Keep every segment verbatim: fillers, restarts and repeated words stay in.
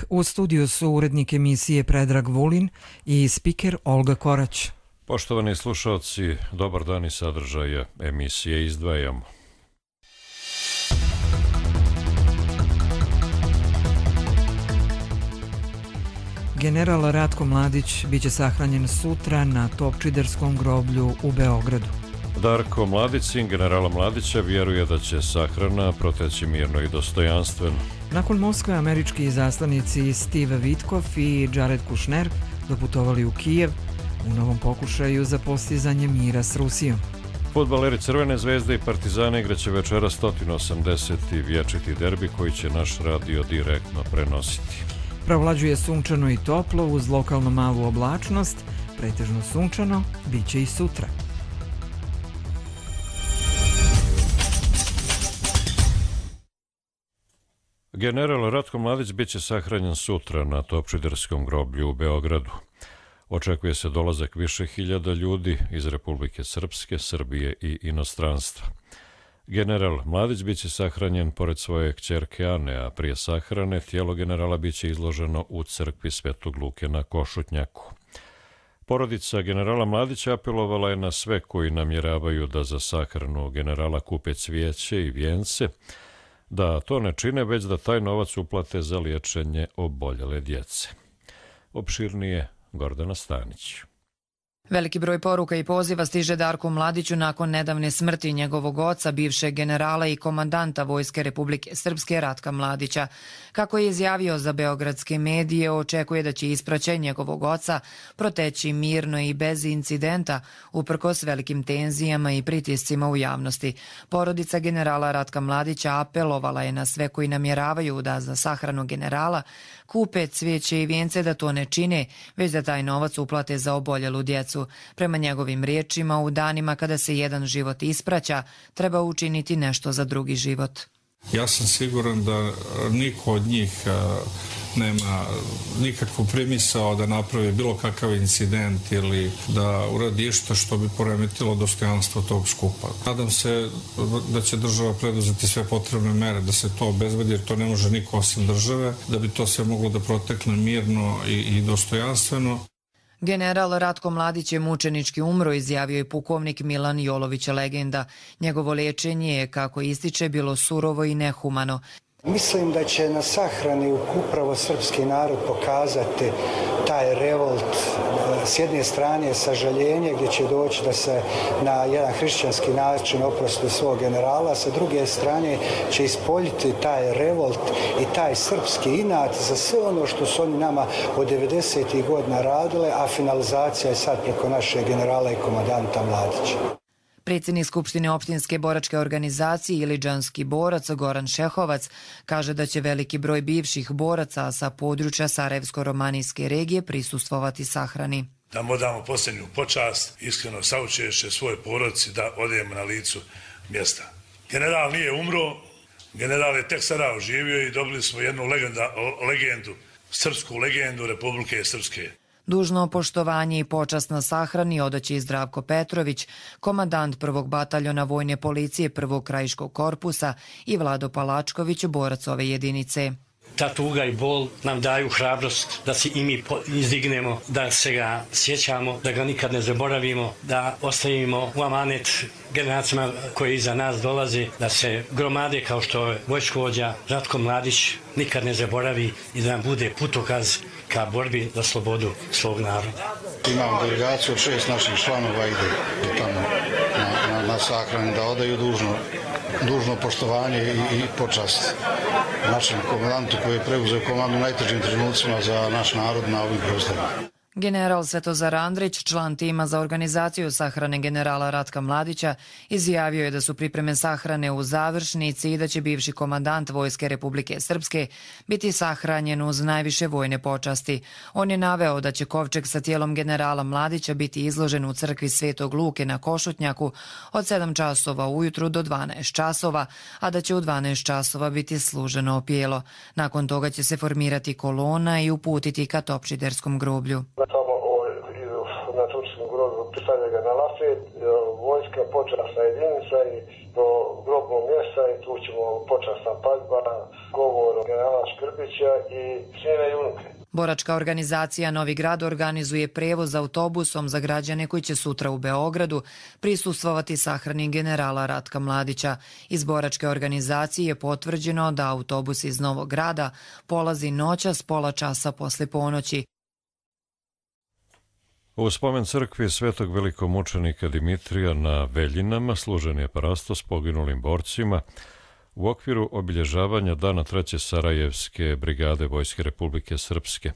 U studiju su urednik emisije Predrag Vulin i spiker Olga Korać. Poštovani slušalci, dobar dan i sadržaja emisije izdvajamo. General Ratko Mladić biće sahranjen sutra na Topčiderskom groblju u Beogradu. Darko Mladić, sin generala Mladića, vjeruje da će sahrana proteći mirno i dostojanstveno. Nakon Moskve, američki izaslanici Steve Witkoff i Jared Kushner doputovali u Kijev u novom pokušaju za postizanje mira s Rusijom. Fudbaleri Crvene zvezde i Partizana igraće večera sto osamdeseti vječiti derbi koji će naš radio direktno prenositi. Provlađuje sunčano i toplo uz lokalno malu oblačnost, pretežno sunčano, bit će i sutra. General Ratko Mladić biće sahranjen sutra na Topčiderskom groblju u Beogradu. Očekuje se dolazak više hiljada ljudi iz Republike Srpske, Srbije i inostranstva. General Mladić biće sahranjen pored svoje kćerke Ane, a prije sahrane tijelo generala biće izloženo u crkvi Svetog Luke na Košutnjaku. Porodica generala Mladića apelovala je na sve koji namjeravaju da za sahranu generala kupe cvijeće i vijence, da to ne čine, već da taj novac uplate za liječenje oboljele djece. Opširnije Gordana Stanić. Veliki broj poruka i poziva stiže Darku Mladiću nakon nedavne smrti njegovog oca, bivšeg generala i komandanta Vojske Republike Srpske Ratka Mladića. Kako je izjavio za beogradske medije, očekuje da će ispraćaj njegovog oca proteći mirno i bez incidenta, uprkos velikim tenzijama i pritiscima u javnosti. Porodica generala Ratka Mladića apelovala je na sve koji namjeravaju da za sahranu generala kupe cvijeće i vijence, da to ne čine, već da taj novac uplate za oboljelu djecu. Prema njegovim riječima, u danima kada se jedan život ispraća, treba učiniti nešto za drugi život. Ja sam siguran da niko od njih nema nikakvu primisao da napravi bilo kakav incident ili da uradi išta što bi poremetilo dostojanstvo tog skupa. Nadam se da će država preduzeti sve potrebne mere da se to obezbedi, jer to ne može niko osim države, da bi to sve moglo da protekne mirno i, i dostojanstveno. General Ratko Mladić je mučenički umro, izjavio je pukovnik Milan Jolović, legenda. Njegovo liječenje je, kako ističe, bilo surovo i nehumano. Mislim da će na sahrani upravo srpski narod pokazati taj revolt, s jedne strane sažaljenje gdje će doći da se na jedan hrišćanski način oprosti svog generala, sa druge strane će ispoljiti taj revolt i taj srpski inat za sve ono što su oni nama od devedesetih godina radile, a finalizacija je sad preko našeg generala i komandanta Mladića. Predsjednik Skupštine opštinske boračke organizacije Iliđanski borac Goran Šehovac kaže da će veliki broj bivših boraca sa područja Sarajevsko-romanijske regije prisustvovati sahrani. Da mu damo posljednju počast, iskreno saučešće svoj porodici da odemo na licu mjesta. General nije umro, general je tek sada oživio i dobili smo jednu legenda, legendu, srpsku legendu Republike Srpske. Dužno poštovanje i počast na sahrani odaće i Zdravko Petrović, komandant prvog bataljona vojne policije prvog krajiškog korpusa, i Vlado Palačković, borac ove jedinice. Ta tuga i bol nam daju hrabrost da se i mi izdignemo, da se ga sjećamo, da ga nikad ne zaboravimo, da ostavimo u amanet generacijama koje iza nas dolaze, da se gromade kao što je vojskovođa Ratko Mladić nikad ne zaboravi i da nam bude putokaz ka borbi za slobodu svog naroda. Imamo delegaciju od šest naših članova ide tamo na, na, na sahranu da odaju dužno, dužno poštovanje i, i počast našem komandantu koji je preuzeo komandu u najtežim trenucima za naš narod na ovim prostorima. General Svetozar Andrić, član tima za organizaciju sahrane generala Ratka Mladića, izjavio je da su pripreme sahrane u završnici i da će bivši komandant Vojske Republike Srpske biti sahranjen uz najviše vojne počasti. On je naveo da će kovčeg sa tijelom generala Mladića biti izložen u crkvi Svetog Luke na Košutnjaku od sedam časova ujutru do dvanaest časova, a da će u dvanaest časova biti služeno opijelo. Nakon toga će se formirati kolona i uputiti ka Topčiderskom groblju. Tamo, ovaj, znači turčkom grobu, stavlja ga na lafet, vojska, počasna jedinica i do grobnog mjesta i tu ćemo počasna paljba, govor generala Škrbića i sine i unuke. Boračka organizacija Novi Grad organizuje prevoz autobusom za građane koji će sutra u Beogradu prisustvovati sahrani generala Ratka Mladića. Iz boračke organizacije je potvrđeno da autobus iz Novog Grada polazi noćas pola časa posle ponoći. U spomen crkvi svetog velikomučenika Dimitrija na Veljinama služen je parastos poginulim borcima u okviru obilježavanja Dana treće Sarajevske brigade Vojske Republike Srpske,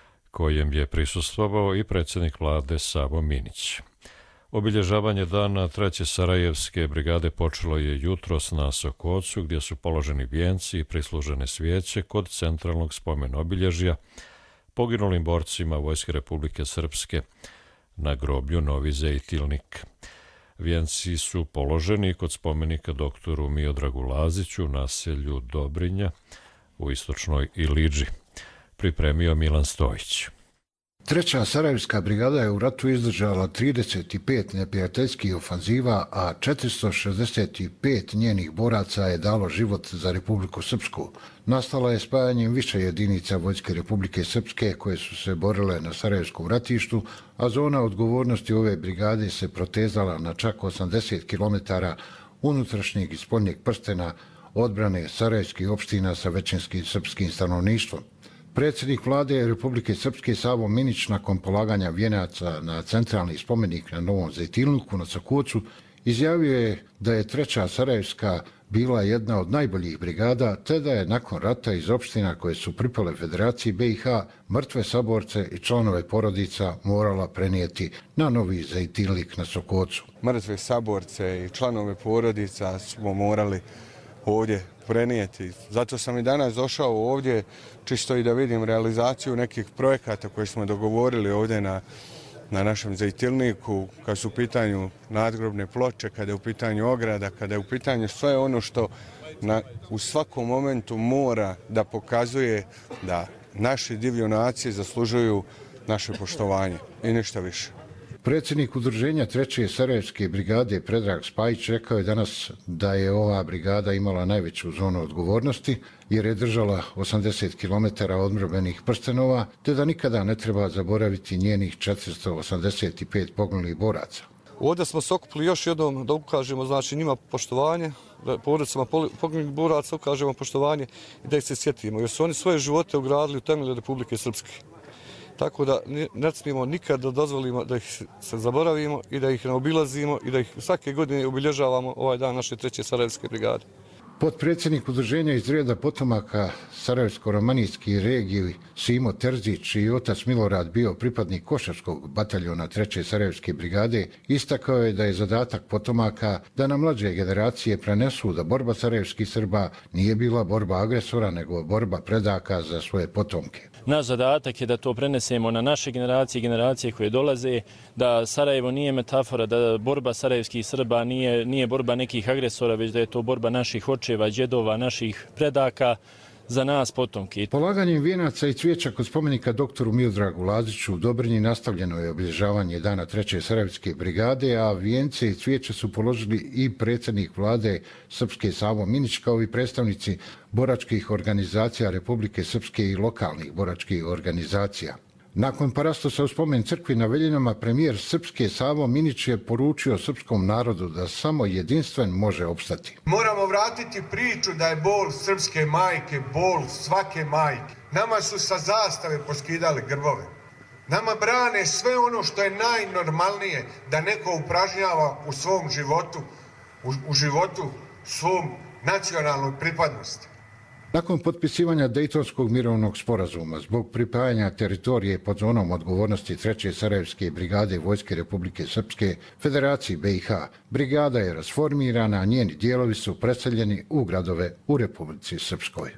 kojem je prisustvovao i predsjednik vlade Savo Minić. Obilježavanje Dana treće Sarajevske brigade počelo je jutros na Sokocu, gdje su položeni vijenci i prislužene svijeće kod centralnog spomen obilježja poginulim borcima Vojske Republike Srpske na groblju Novi Zejtilnik. Vijenci su položeni kod spomenika doktoru Miodragu Laziću u naselju Dobrinja u istočnoj Ilidži. Pripremio Milan Stojić. Treća Sarajevska brigada je u ratu izdržala trideset pet neprijateljskih ofanziva, a četiristo šezdeset pet njenih boraca je dalo život za Republiku Srpsku. Nastala je spajanjem više jedinica Vojske Republike Srpske koje su se borile na Sarajevskom ratištu, a zona odgovornosti ove brigade se protezala na čak osamdeset kilometara unutrašnjeg i spoljnjeg prstena odbrane sarajevskih opština sa većinskim srpskim stanovništvom. Predsjednik vlade Republike Srpske Savo Minić nakon polaganja vijenaca na centralni spomenik na Novom Zejtilniku na Sokocu izjavio je da je treća Sarajevska bila jedna od najboljih brigada, te da je nakon rata iz opština koje su pripale Federaciji B i H mrtve saborce i članove porodica morala prenijeti na Novi Zejtilnik na Sokocu. Mrtve saborce i članove porodica smo morali ovdje prenijeti. Zato sam i danas došao ovdje čisto i da vidim realizaciju nekih projekata koje smo dogovorili ovdje na, na našem Zejtilniku, kad su u pitanju nadgrobne ploče, kada je u pitanju ograda, kada je u pitanju sve ono što na, u svakom momentu mora da pokazuje da naši divljunaci zaslužuju naše poštovanje i ništa više. Predsjednik udruženja treće Sarajevske brigade Predrag Spajić rekao je danas da je ova brigada imala najveću zonu odgovornosti jer je držala osamdeset kilometara odmrbenih prstenova, te da nikada ne treba zaboraviti njenih četiristo osamdeset pet poginulih boraca. Ovdje smo se okupili još jednom da ukažemo znači, njima poštovanje, da porodicama poginulih boraca ukažemo poštovanje i da ih se sjetimo, jer su oni svoje živote ugradili u temelje Republike Srpske. Tako da ne smijemo nikad da dozvolimo da ih se zaboravimo i da ih ne obilazimo i da ih svake godine obilježavamo ovaj dan naše treće Sarajevske brigade. Potpredsjednik udruženja iz reda potomaka Sarajevsko-romanijskih regiji Simo Terzić i otac Milorad bio pripadnik košarskog bataljona treće Sarajevske brigade, istakao je da je zadatak potomaka da na mlađe generacije prenesu da borba sarajevskih Srba nije bila borba agresora, nego borba predaka za svoje potomke. Naš zadatak je da to prenesemo na naše generacije i generacije koje dolaze, da Sarajevo nije metafora, da borba sarajevskih Srba nije, nije borba nekih agresora, već da je to borba naših očeva, djedova, naših predaka za nas potomke. Polaganjem vijenaca i cvijeća kod spomenika doktoru Miodragu Laziću u Dobrnji nastavljeno je obilježavanje Dana treće Sarajevske brigade, a vijence i cvijeće su položili i predsjednik vlade Srpske Savo Minić kao i predstavnici boračkih organizacija Republike Srpske i lokalnih boračkih organizacija. Nakon parastosa u spomen crkvi na Veljinama, premijer Srpske Savo Minić je poručio srpskom narodu da samo jedinstven može opstati. Moramo vratiti priču da je bol srpske majke, bol svake majke. Nama su sa zastave poskidali grbove. Nama brane sve ono što je najnormalnije da neko upražnjava u svom životu, u, u životu svom nacionalnoj pripadnosti. Nakon potpisivanja Dejtonskog mirovnog sporazuma zbog pripajanja teritorije pod zonom odgovornosti treće Sarajevske brigade Vojske Republike Srpske Federaciji B i H, brigada je rasformirana, a njeni dijelovi su preseljeni u gradove u Republici Srpskoj.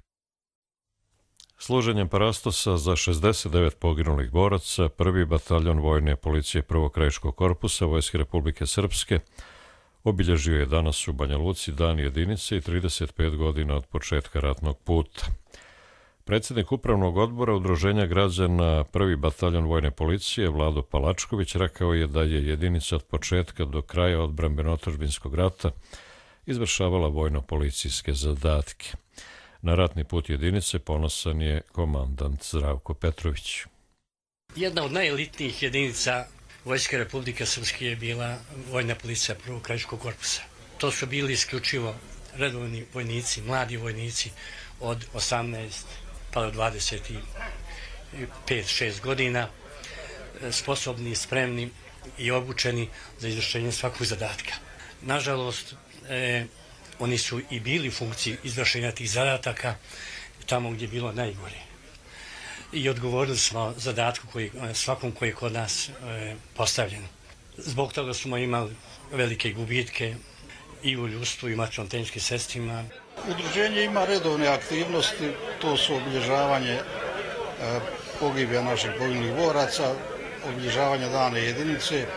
Služenjem parastosa za šezdeset devet poginulih boraca, prvi bataljon vojne policije prvog krajiškog korpusa Vojske Republike Srpske obilježio je danas u Banja Luci dan jedinice i trideset pet godina od početka ratnog puta. Predsjednik Upravnog odbora Udruženja građana prvi bataljon vojne policije Vlado Palačković rekao je da je jedinica od početka do kraja odbrambeno-otadžbinskog rata izvršavala vojno-policijske zadatke. Na ratni put jedinice ponosan je komandant Zdravko Petrović. Jedna od najelitnijih jedinica Vojske Republike Srpske je bila vojna policija prvog krajiškog korpusa. To su bili isključivo redovni vojnici, mladi vojnici od osamnaest pa do dvadeset pet šest godina, sposobni, spremni i obučeni za izvršenje svakog zadatka. Nažalost, e, oni su i bili u funkciji izvršenja tih zadataka tamo gdje je bilo najgore. I odgovorili smo zadatku koji, svakom koji je kod nas e, postavljen. Zbog toga smo imali velike gubitke i u ljudstvu i materijalno-tehničkim sredstvima. Udruženje ima redovne aktivnosti, to su obilježavanje e, pogibija naših poginulih boraca, obilježavanje dane jedinice, e,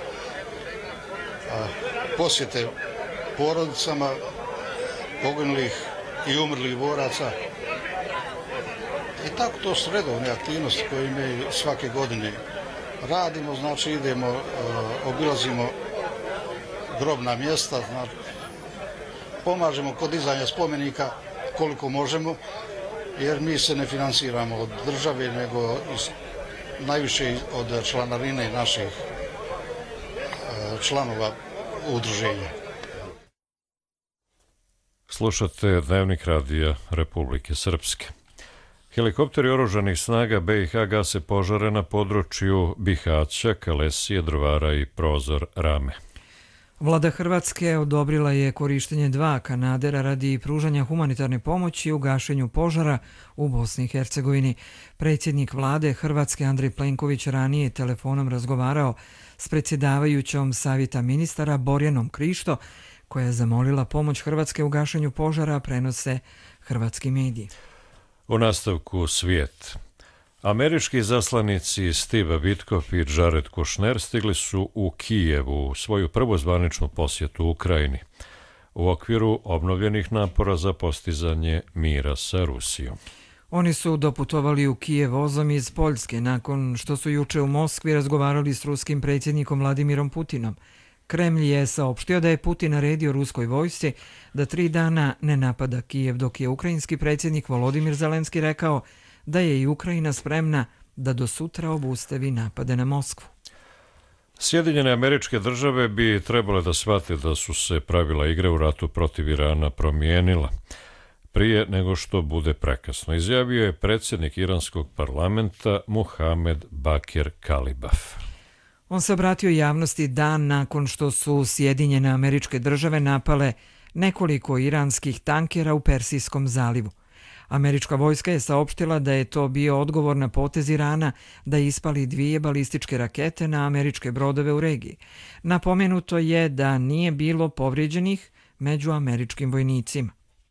posjete porodicama poginulih i umrlih boraca. I tako to su redovne aktivnosti koje mi svake godine radimo, znači idemo, e, obilazimo grobna mjesta, znači, pomažemo kod dizanja spomenika koliko možemo, jer mi se ne finansiramo od države, nego iz, najviše od članarine naših e, članova udruženja. Slušate Dnevnik radija Republike Srpske. Helikopteri oružanih snaga B i H gase požare na području Bihaća, Kalesije, Drvara i Prozor Rame. Vlada Hrvatske odobrila je korištenje dva kanadera radi pružanja humanitarne pomoći u gašenju požara u Bosni i Hercegovini. Predsjednik vlade Hrvatske Andrej Plenković ranije telefonom razgovarao s predsjedavajućom Savjeta ministara Borjanom Krišto, koja je zamolila pomoć Hrvatske u gašenju požara, prenose hrvatski mediji. U nastavku svijet. Američki zaslanici Steve Witkoff i Jared Kushner stigli su u Kijevu u svoju prvu zvaničnu posjetu u Ukrajini u okviru obnovljenih napora za postizanje mira sa Rusijom. Oni su doputovali u Kijev vozom iz Poljske nakon što su juče u Moskvi razgovarali s ruskim predsjednikom Vladimirom Putinom. Kremlj je saopštio da je Putin naredio ruskoj vojsci da tri dana ne napada Kijev, dok je ukrajinski predsjednik Volodimir Zelenski rekao da je i Ukrajina spremna da do sutra obustavi napade na Moskvu. Sjedinjene Američke Države bi trebale da shvate da su se pravila igre u ratu protiv Irana promijenila prije nego što bude prekasno, izjavio je predsjednik iranskog parlamenta Muhamed Bakir Kalibaf. On se obratio javnosti dan nakon što su Sjedinjene Američke Države napale nekoliko iranskih tankera u Persijskom zalivu. Američka vojska je saopštila da je to bio odgovor na potez Irana da ispali dvije balističke rakete na američke brodove u regiji. Napomenuto je da nije bilo povrijeđenih među američkim vojnicima.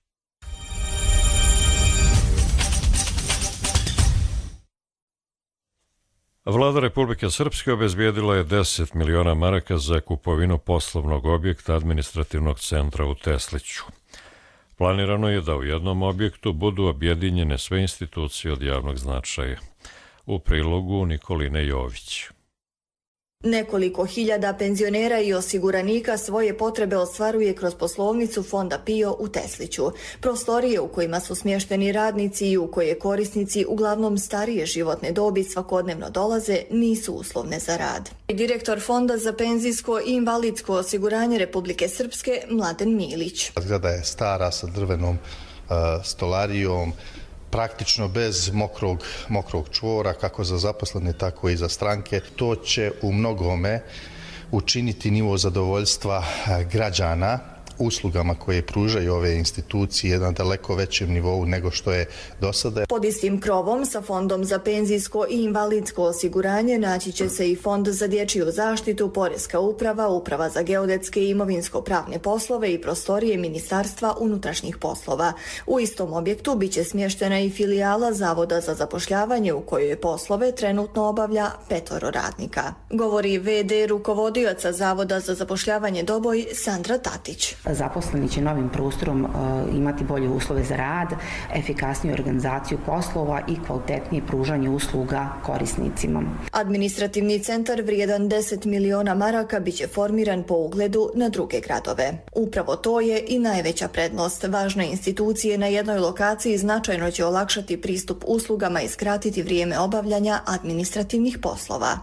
Vlada Republike Srpske obezbijedila je deset miliona maraka za kupovinu poslovnog objekta administrativnog centra u Tesliću. Planirano je da u jednom objektu budu objedinjene sve institucije od javnog značaja. U prilogu Nikoline Jović. Nekoliko hiljada penzionera i osiguranika svoje potrebe ostvaruje kroz poslovnicu Fonda PIO u Tesliću. Prostorije u kojima su smješteni radnici i u koje korisnici uglavnom starije životne dobi svakodnevno dolaze nisu uslovne za rad. Direktor Fonda za penzijsko i invalidsko osiguranje Republike Srpske Mladen Milić. Zgrada je stara sa drvenom uh, stolarijom, praktično bez mokrog, mokrog čvora, kako za zaposlene, tako i za stranke. To će u mnogome učiniti nivo zadovoljstva građana uslugama koje pružaju ove institucije na daleko većem nivou nego što je do sada. Pod istim krovom sa Fondom za penzijsko i invalidsko osiguranje naći će se i Fond za dječju zaštitu, Poreska uprava, Uprava za geodetske i imovinsko-pravne poslove i prostorije Ministarstva unutrašnjih poslova. U istom objektu biće smještena i filijala Zavoda za zapošljavanje u kojoj poslove trenutno obavlja petoro radnika. Govori ve de rukovodioca Zavoda za zapošljavanje Doboj Sandra Tatić. Zaposleni će novim prostorom imati bolje uslove za rad, efikasniju organizaciju poslova i kvalitetnije pružanje usluga korisnicima. Administrativni centar vrijedan deset miliona maraka biće formiran po ugledu na druge gradove. Upravo to je i najveća prednost. Važne institucije na jednoj lokaciji značajno će olakšati pristup uslugama i skratiti vrijeme obavljanja administrativnih poslova.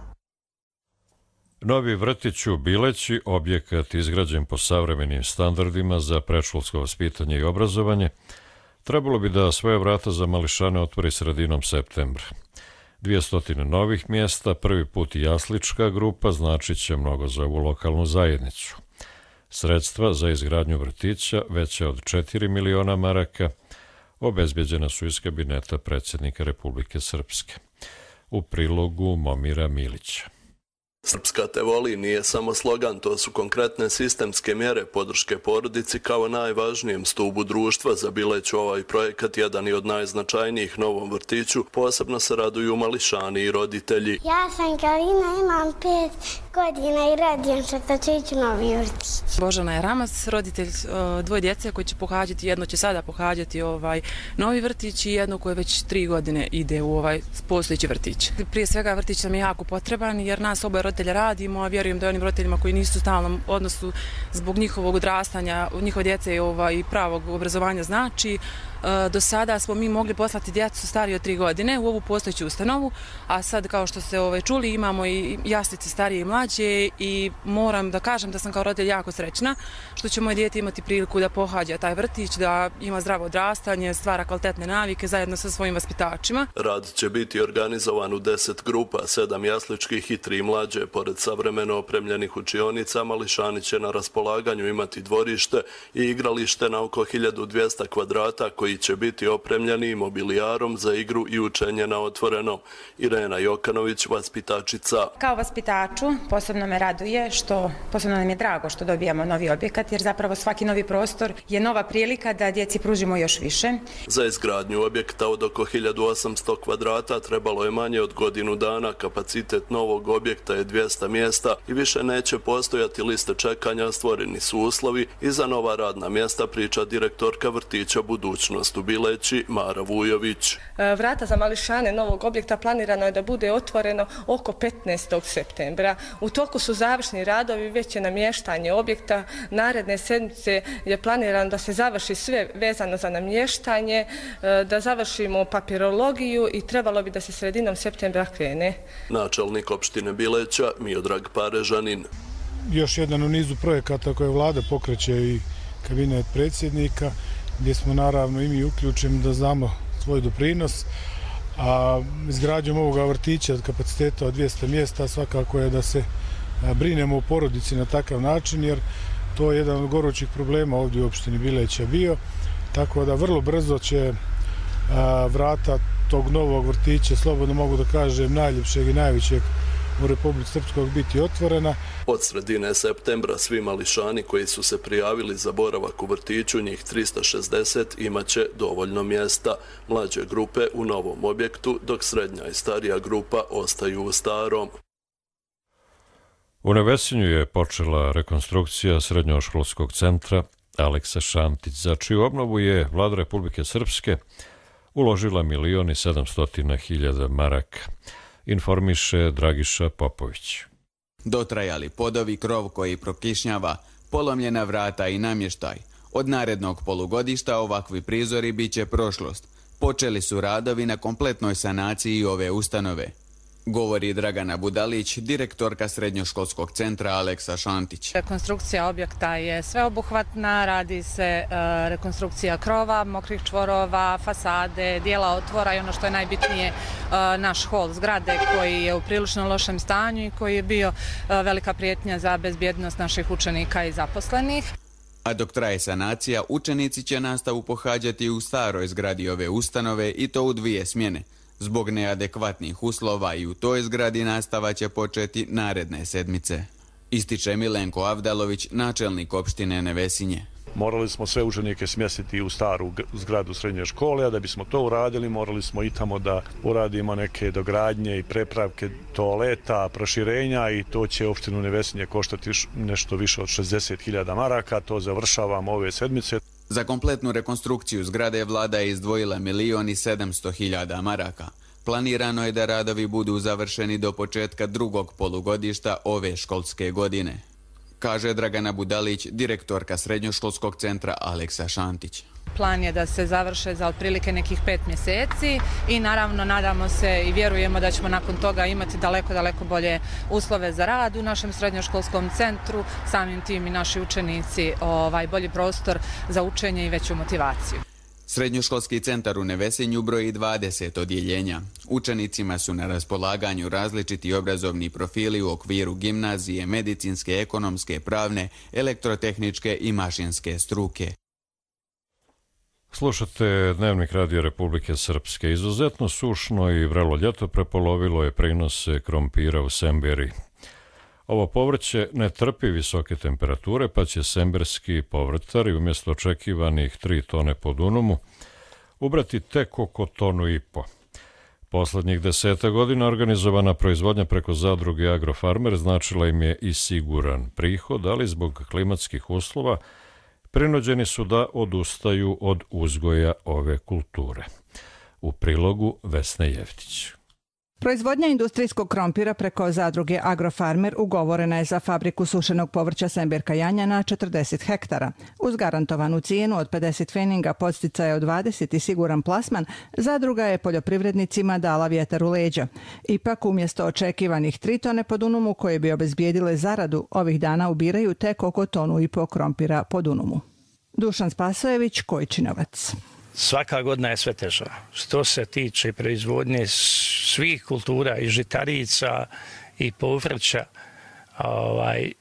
Novi vrtić u Bileći, objekat izgrađen po savremenim standardima za predškolsko vaspitanje i obrazovanje, trebalo bi da svoje vrata za mališane otvori sredinom septembra. dvjesto novih mjesta, prvi put i jaslička grupa, značit će mnogo za ovu lokalnu zajednicu. Sredstva za izgradnju vrtića, veća od četiri miliona maraka, obezbjeđena su iz kabineta predsjednika Republike Srpske. U prilogu Momira Milića. Srpska te voli nije samo slogan, to su konkretne sistemske mjere podrške porodici kao najvažnijem stubu društva. Za Bileć ovaj projekat jedan i od najznačajnijih novom vrtiću, posebno se raduju mališani i roditelji. Ja sam Karina, imam pet godina i radim se da ću ići novi vrtić. Božana je Ramas, roditelj dvoje djece koji će pohađati, jedno će sada pohađati ovaj novi vrtić i jedno koje već tri godine ide u ovaj postojeći vrtić. Prije svega vrtić nam je jako potreban jer nas oboje roditelja radimo, a vjerujem da i onim roditeljima koji nisu u stalnom odnosu zbog njihovog odrastanja, njihove djece i ovaj pravog obrazovanja znači. Do sada smo mi mogli poslati djecu starije od tri godine u ovu postojeću ustanovu, a sad kao što ste ovaj, čuli imamo i jaslice starije i mlađe i moram da kažem da sam kao roditelj jako srećna što će moje dijete imati priliku da pohađa taj vrtić, da ima zdravo odrastanje, stvara kvalitetne navike zajedno sa svojim vaspitačima. Rad će biti organizovan u deset grupa, sedam jasličkih i tri mlađe. Pored savremeno opremljenih učionica, mališani će na raspolaganju imati dvorište i igralište na oko hiljadu dvjesto kvadrata koji će biti opremljeni mobilijarom za igru i učenje na otvoreno. Irena Jokanović, vaspitačica. Kao vaspitaču posebno me raduje što, posebno nam je drago što dobijamo novi objekat, jer zapravo svaki novi prostor je nova prilika da djeci pružimo još više. Za izgradnju objekta od oko hiljadu osamsto kvadrata trebalo je manje od godinu dana. Kapacitet novog objekta je dvjesto mjesta i više neće postojati liste čekanja, stvoreni su uslovi i za nova radna mjesta, priča direktorka vrtića Budućnost u Bileći, Mara Vujović. Vrata za mališane novog objekta planirano je da bude otvoreno oko petnaestog septembra. U toku su završni radovi, već je namještanje objekta. Naredne sedmice je planirano da se završi sve vezano za namještanje, da završimo papirologiju i trebalo bi da se sredinom septembra krene. Načelnik opštine Bileća, Miodrag Parežanin. Još jedan u nizu projekata koje vlada pokreće i kabinet predsjednika, gdje smo naravno i mi uključeni da znamo svoj doprinos, a izgradnjom ovoga vrtića od kapaciteta od dvjesto mjesta svakako je da se brinemo o porodici na takav način, jer to je jedan od gorućih problema ovdje u opštini Bileća bio, tako da vrlo brzo će vrata tog novog vrtića, slobodno mogu da kažem najljepšeg i najvećeg u Republici Srpskoj, biti otvorena. Od sredine septembra svi mališani koji su se prijavili za boravak u vrtiću, njih tristo šezdeset, imaće dovoljno mjesta. Mlađe grupe u novom objektu, dok srednja i starija grupa ostaju u starom. U Nevesinju je počela rekonstrukcija srednjoškolskog centra Aleksa Šantić, za čiju obnovu je Vlada Republike Srpske uložila milion i sedamstotina hiljada maraka, informiše Dragiša Popović. Dotrajali podovi, krov koji prokišnjava, polomljena vrata i namještaj. Od narednog polugodišta ovakvi prizori bit će prošlost. Počeli su radovi na kompletnoj sanaciji ove ustanove, govori Dragana Budalić, direktorka srednjoškolskog centra Aleksa Šantić. Rekonstrukcija objekta je sveobuhvatna, radi se rekonstrukcija krova, mokrih čvorova, fasade, dijela otvora i ono što je najbitnije, naš hol zgrade koji je u prilično lošem stanju i koji je bio velika prijetnja za bezbjednost naših učenika i zaposlenih. A dok traje sanacija, učenici će nastavu pohađati u staroj zgradi ove ustanove i to u dvije smjene. Zbog neadekvatnih uslova i u toj zgradi nastava će početi naredne sedmice. Ističe Milenko Avdalović, načelnik opštine Nevesinje. Morali smo sve učenike smjestiti u staru zgradu srednje škole, a da bismo to uradili morali smo i tamo da uradimo neke dogradnje i prepravke toaleta, proširenja i to će opštinu Nevesinje koštati nešto više od šezdeset hiljada maraka. To završavamo ove sedmice. Za kompletnu rekonstrukciju zgrade vlada je izdvojila milion i sedamsto hiljada maraka. Planirano je da radovi budu završeni do početka drugog polugodišta ove školske godine, kaže Dragana Budalić, direktorka srednjoškolskog centra Aleksa Šantić. Plan je da se završe za otprilike nekih pet mjeseci i naravno nadamo se i vjerujemo da ćemo nakon toga imati daleko, daleko bolje uslove za rad u našem srednjoškolskom centru, samim tim i naši učenici ovaj, bolji prostor za učenje i veću motivaciju. Srednjoškolski centar u Nevesinju broji dvadeset odjeljenja. Učenicima su na raspolaganju različiti obrazovni profili u okviru gimnazije, medicinske, ekonomske, pravne, elektrotehničke i mašinske struke. Slušate Dnevnik Radio Republike Srpske. Izuzetno sušno i vrelo ljeto prepolovilo je prinose krompira u Semberi. Ovo povrće ne trpi visoke temperature, pa će semberski povrtari umjesto očekivanih tri tone po dunumu ubrati tek oko tonu i po. Poslednjih deseta godina organizovana proizvodnja preko zadruge Agrofarmer značila im je i siguran prihod, ali zbog klimatskih uslova prinuđeni su da odustaju od uzgoja ove kulture. U prilogu Vesne Jevtić. Proizvodnja industrijskog krompira preko zadruge Agrofarmer ugovorena je za fabriku sušenog povrća Semberka Janja na četrdeset hektara. Uz garantovanu cijenu od pedeset feninga, podsticaja od dvadeset i siguran plasman, zadruga je poljoprivrednicima dala vjetar u leđa. Ipak, umjesto očekivanih tri tone po dunumu koje bi obezbijedile zaradu, ovih dana ubiraju tek oko tonu i po krompira po dunumu. Dušan Spasojević, Kojčinovac. Svaka godina je sve teža. Što se tiče proizvodnje svih kultura i žitarica i povrća, ovaj,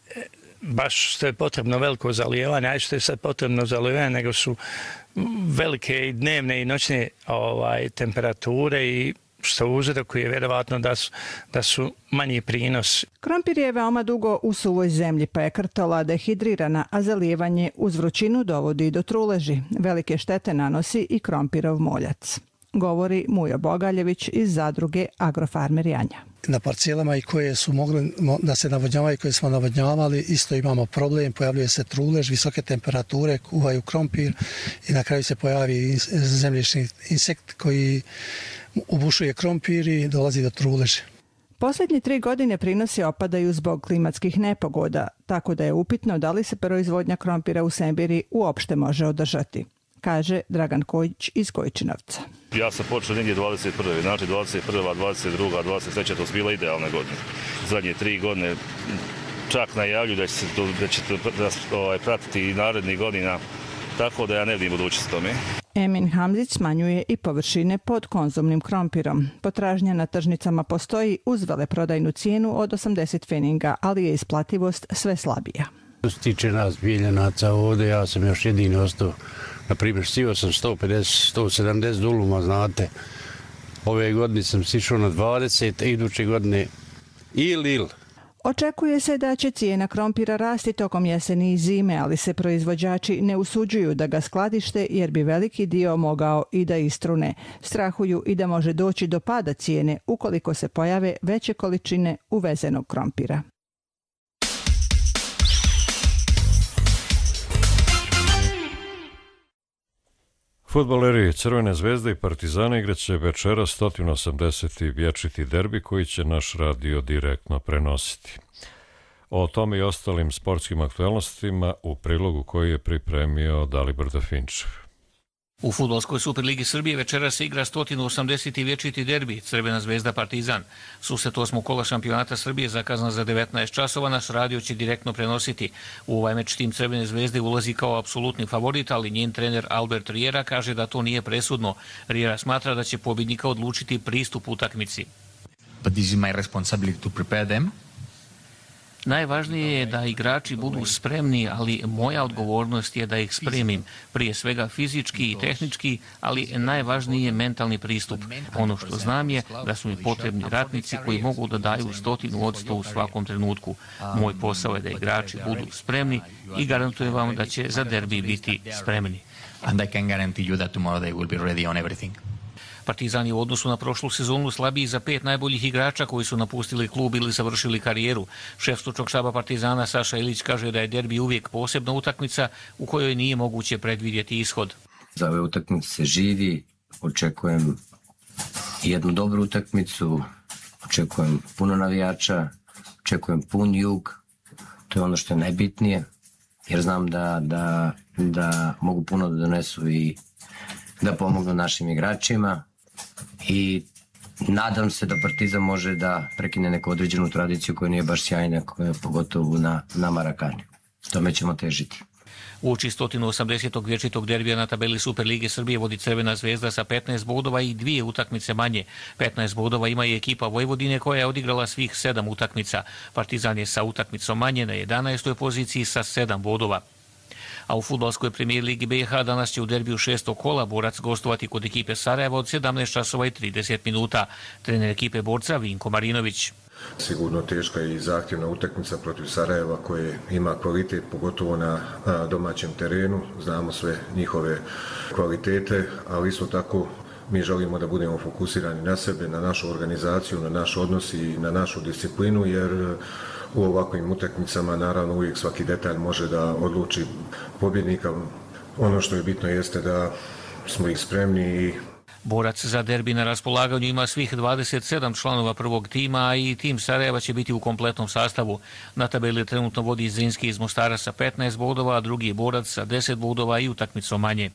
baš što je potrebno veliko zalijevanje, a što je sad potrebno zalijevanje, nego su velike i dnevne i noćne ovaj, temperature i što uzrokuje vjerovatno da su, da su manji prinos. Krompir je veoma dugo u suvoj zemlji, pa je krtola dehidrirana, a zalijevanje uz vrućinu dovodi do truleži. Velike štete nanosi i krompirov moljac, govori Mujo Bogaljević iz zadruge Agrofarmer Janja. Na parcelama i koje su mogli da se navodnjavaju, koje smo navodnjavali, isto imamo problem, pojavljuje se trulež, visoke temperature, kuvaju krompir i na kraju se pojavi zemljišni insekt koji ubušuje krompir i dolazi do truleže. Posljednje tri godine prinosi opadaju zbog klimatskih nepogoda, tako da je upitno da li se proizvodnja krompira u Semberi uopšte može održati, kaže Dragan Kojić iz Kojčinovca. Ja sam počeo negdje dvadeset prve. Znači dvadeset prva, dvadeset druga, dvadeset treća to su bila idealne godine. Zadnje tri godine čak najavljuju da će se to, da će to ovaj, pratiti i narednih godina, tako da ja ne vidim budućnost tome. Emin Hamzić smanjuje i površine pod konzumnim krompirom. Potražnja na tržnicama postoji uz veleprodajnu cijenu od osamdeset feninga, ali je isplativost sve slabija. Što se tiče nas bijeljanaca ovdje, ja sam još jedini ostao. Na primjer, sio sam sto pedeset do sto sedamdeset duluma, znate. Ove godine sam sišao na dvadeset, a iduće godine il il. Očekuje se da će cijena krompira rasti tokom jeseni i zime, ali se proizvođači ne usuđuju da ga skladište jer bi veliki dio mogao i da istrune. Strahuju i da može doći do pada cijene ukoliko se pojave veće količine uvezenog krompira. Fudbaleri Crvene zvezde i Partizana igraće večera sto osamdeseti vječiti derbi koji će naš radio direktno prenositi. O tome i ostalim sportskim aktualnostima u prilogu koji je pripremio Dalibor Dafinčev. U Fudbalskoj Superligi Srbije večera se igra sto osamdeseti vječiti derbi Crvena zvezda Partizan. Susret osmog kola šampionata Srbije zakazan za devetnaest časova naš radio će direktno prenositi. U ovaj meč tim Crvene zvezde ulazi kao apsolutni favorit, ali njen trener Albert Riera kaže da to nije presudno. Riera smatra da će pobjednika odlučiti pristup utakmici. But this is my responsibility to prepare them Najvažnije je da igrači budu spremni, ali moja odgovornost je da ih spremim. Prije svega fizički i tehnički, ali najvažniji je mentalni pristup. Ono što znam je da su mi potrebni ratnici koji mogu da daju stotinu od sto u svakom trenutku. Moj posao je da igrači budu spremni i garantujem vam da će za derbi biti spremni. And I can guarantee you that tomorrow they will be ready on everything. Partizan je u odnosu na prošlu sezonu slabiji za pet najboljih igrača koji su napustili klub ili završili karijeru. Šef stručnog štaba Partizana Saša Ilić kaže da je derbi uvijek posebna utakmica u kojoj nije moguće predvidjeti ishod. Za ove utakmice se živi, očekujem jednu dobru utakmicu, očekujem puno navijača, očekujem pun jug, to je ono što je najbitnije, jer znam da, da, da mogu puno da donesu i da pomognu našim igračima i nadam se da Partizan može da prekine neku određenu tradiciju koja nije baš sjajna, koja je pogotovo na, na Marakanju. Tome ćemo težiti. Uoči sto osamdesetog vječitog derbija na tabeli Superlige Srbije vodi Crvena zvezda sa petnaest bodova i dvije utakmice manje. petnaest bodova ima i ekipa Vojvodine koja je odigrala svih sedam utakmica. Partizan je sa utakmicom manje na jedanaestoj poziciji sa sedam bodova. A u fudbalskoj premijer ligi B i H danas će u derbiju šestog kola Borac gostovati kod ekipe Sarajeva od sedamnaest časova i trideset minuta. Trener ekipe Borca Vinko Marinović. Sigurno teška i zahtjevna utakmica protiv Sarajeva koje ima kvalitet, pogotovo na domaćem terenu. Znamo sve njihove kvalitete, ali isto tako mi želimo da budemo fokusirani na sebe, na našu organizaciju, na naš odnos i na našu disciplinu, jer u ovakvim utakmicama naravno uvijek svaki detalj može da odluči pobjednika. Ono što je bitno jeste da smo ih spremni i Borac za derbi na raspolaganju ima svih dvadeset sedam članova prvog tima, a i tim Sarajeva će biti u kompletnom sastavu. Na tabeli trenutno vodi Zrinski iz Mostara sa petnaest bodova, a drugi je Borac sa deset bodova i utakmicom manje.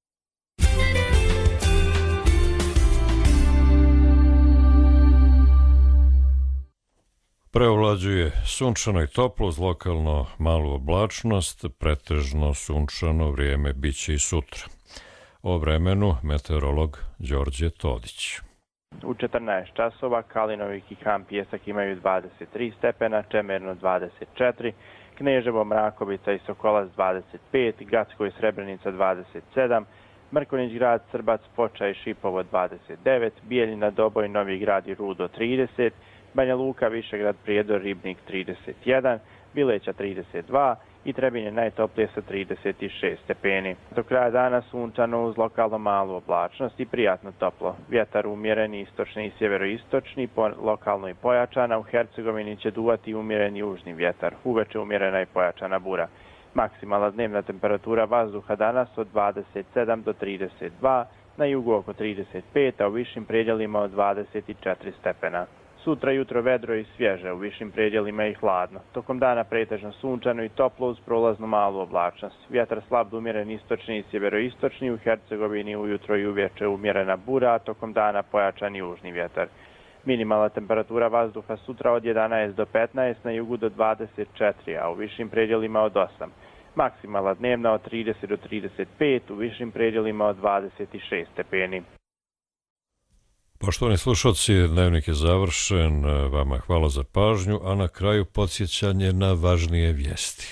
Preovlađuje sunčano i toplo uz lokalno malu oblačnost, pretežno sunčano vrijeme biće i sutra. O vremenu meteorolog Đorđe Todić. U četrnaest časova Kalinović i Kam Pjesak imaju dvadeset tri stepena, Čemerno dvadeset četiri, Kneževo, Mrakovica i Sokolac dvadeset pet, Gacko i Srebrenica dvadeset sedam, Mrkonjić Grad, Srbac, Foča i Šipovo dvadeset devet, Bijeljina, Doboj, Novi Grad i Rudo trideset, Banja Luka, Višegrad, Prijedor, Ribnik trideset jedan, Bileća trideset dva i Trebinje najtoplije sa trideset šest stepeni. Do kraja dana sunčano uz lokalno malu oblačnost i prijatno toplo. Vjetar umjereni istočni i sjeveroistočni, lokalno i pojačana. U Hercegovini će duvati umjereni južni vjetar. Uveče umjerena i pojačana bura. Maksimalna dnevna temperatura vazduha danas od dvadeset sedam do trideset dva, na jugu oko trideset pet, a u višim predjelima od dvadeset četiri stepena. Sutra jutro vedro i svježe, u višim predjelima i hladno. Tokom dana pretežno sunčano i toplo uz prolaznu malu oblačnost. Vjetar slab umjeren istočni i sjeveroistočni, u Hercegovini ujutro i uvječe umjerena bura, a tokom dana pojačan južni vjetar. Minimalna temperatura vazduha sutra od jedanaest do petnaest, na jugu do dvadeset četiri, a u višim predjelima od osam. Maksimalna dnevna od trideset do trideset pet, u višim predjelima od dvadeset šest stepeni. Poštovani slušalci, dnevnik je završen, vama hvala za pažnju, a na kraju podsjećanje na važnije vijesti.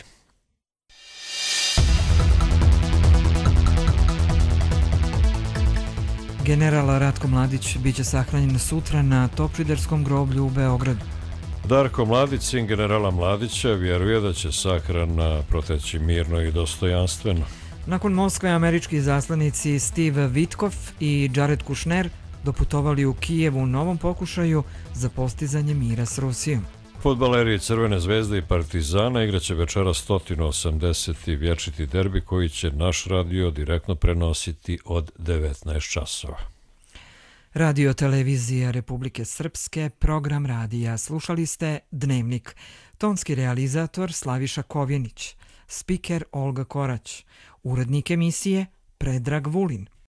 General Ratko Mladić biće sahranjen sutra na Topčiderskom groblju u Beogradu. Darko Mladić, sin generala Mladića, vjeruje da će sahrana proteći mirno i dostojanstveno. Nakon Moskve, američki zaslanici Steve Witkoff i Jared Kushner doputovali u Kijev u novom pokušaju za postizanje mira s Rusijom. Fudbaleri Crvene zvezde i Partizana igraće večera sto osamdeseti vječiti derbi koji će naš radio direktno prenositi od devetnaest časova. Radio televizija Republike Srpske, program radija. Slušali ste Dnevnik. Tonski realizator Slaviša Kovjenić. Spiker Olga Korać. Urednik emisije Predrag Vulin.